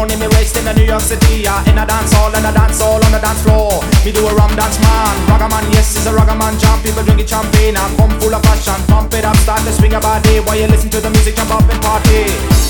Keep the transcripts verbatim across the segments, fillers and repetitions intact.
in me waist in the New York City, yeah. In a dance hall and a dance hall on the dance floor. Me do a rum dance man, ragaman, yes, it's a ragaman jam. People drinking champagne and come full of passion. Pump it up, start to swing your body while you listen to the music, jump up and party.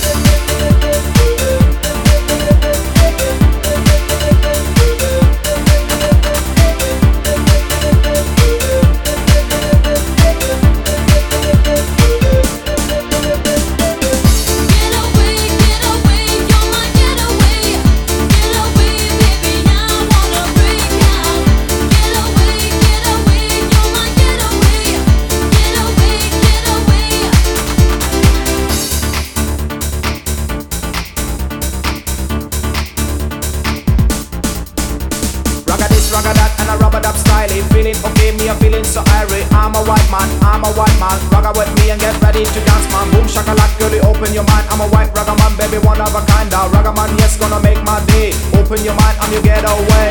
Ragga that and a rubber dub style. Feeling okay, me a feeling so airy. I'm a white man, I'm a white man. Ragga with me and get ready to dance, man. Boom shakalak, girlie, open your mind. I'm a white ragga man, baby, one of a kind. A ragga man, yes, gonna make my day. Open your mind, I'm your getaway.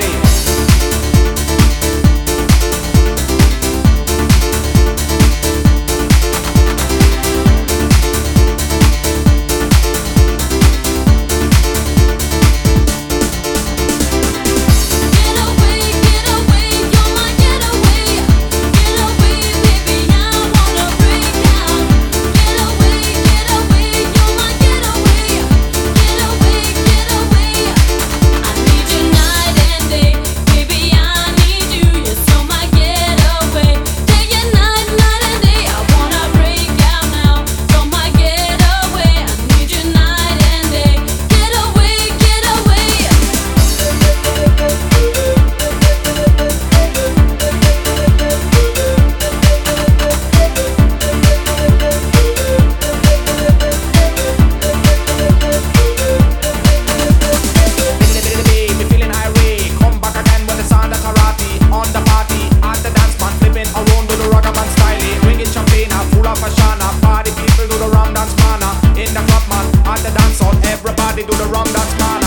Party people do the rum dance man. In the club man, at the dance hall, everybody do the rum dance man.